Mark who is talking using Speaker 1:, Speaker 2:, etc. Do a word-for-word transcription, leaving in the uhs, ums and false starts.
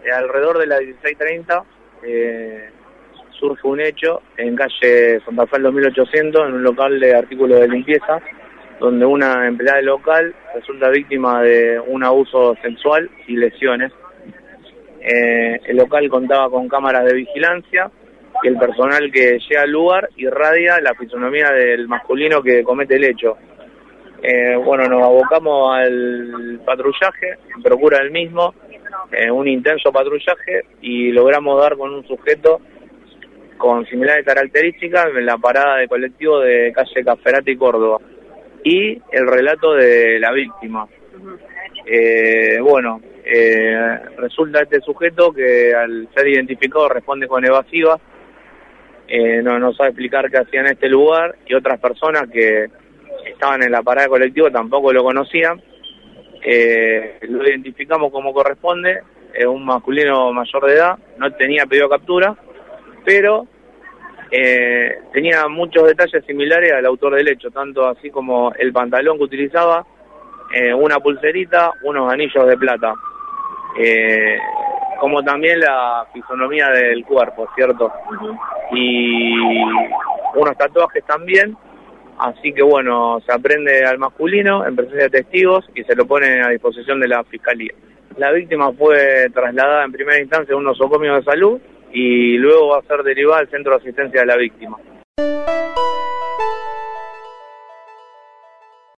Speaker 1: alrededor de las dieciséis treinta eh, surge un hecho en calle Santa Fe dos mil ochocientos, en un local de artículos de limpieza, donde una empleada del local resulta víctima de un abuso sexual y lesiones. Eh, el local contaba con cámaras de vigilancia y el personal que llega al lugar irradia la fisonomía del masculino que comete el hecho. Eh, bueno, nos abocamos al patrullaje, en procura del mismo, eh, un intenso patrullaje, y logramos dar con un sujeto con similares características en la parada de colectivo de calle Cafferati, Córdoba, y el relato de la víctima. Eh, bueno, eh, resulta este sujeto que al ser identificado responde con evasiva, eh, no, no sabe explicar qué hacía en este lugar, y otras personas que estaban en la parada de colectivo tampoco lo conocían. Eh, lo identificamos como corresponde, es un masculino mayor de edad, no tenía pedido captura, pero eh, tenía muchos detalles similares al autor del hecho, tanto así como el pantalón que utilizaba, eh, una pulserita, unos anillos de plata, eh, como también la fisonomía del cuerpo, ¿cierto? Uh-huh. Y unos tatuajes también. Así que bueno, se aprende al masculino en presencia de testigos y se lo pone a disposición de la fiscalía. La víctima fue trasladada en primera instancia a un nosocomio de salud y luego va a ser derivada al centro de asistencia de la víctima.